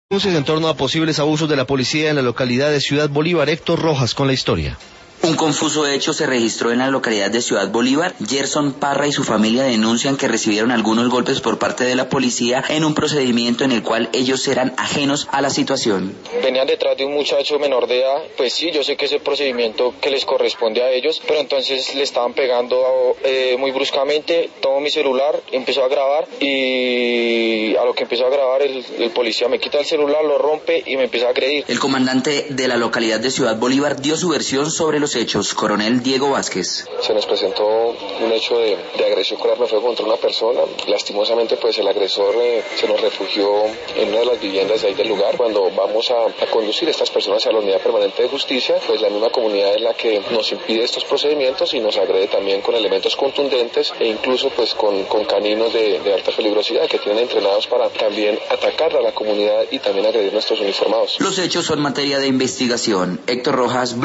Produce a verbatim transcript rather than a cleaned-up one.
En torno a posibles abusos de la policía en la localidad de Ciudad Bolívar. Héctor Rojas con la historia. Un confuso hecho se registró en la localidad de Ciudad Bolívar. Gerson Parra y su familia denuncian que recibieron algunos golpes por parte de la policía en un procedimiento en el cual ellos eran ajenos a la situación. Venían detrás de un muchacho menor de edad, pues sí, yo sé que es el procedimiento que les corresponde a ellos, pero entonces le estaban pegando eh, muy bruscamente. Tomo mi celular, empezó a grabar y a lo que empezó a grabar el, el policía me quita el celular, lo rompe y me empieza a agredir. El comandante de la localidad de Ciudad Bolívar dio su versión sobre los hechos. Coronel Diego Vázquez. Se nos presentó un hecho de, de agresión con arma de fuego contra una persona. Lastimosamente, pues el agresor eh, se nos refugió en una de las viviendas de ahí del lugar. Cuando vamos a, a conducir a estas personas a la unidad permanente de justicia, pues la misma comunidad es la que nos impide estos procedimientos y nos agrede también con elementos contundentes e incluso pues con, con caninos de, de alta peligrosidad que tienen entrenados para también atacar a la comunidad y también agredir a nuestros uniformados. Los hechos son materia de investigación. Héctor Rojas.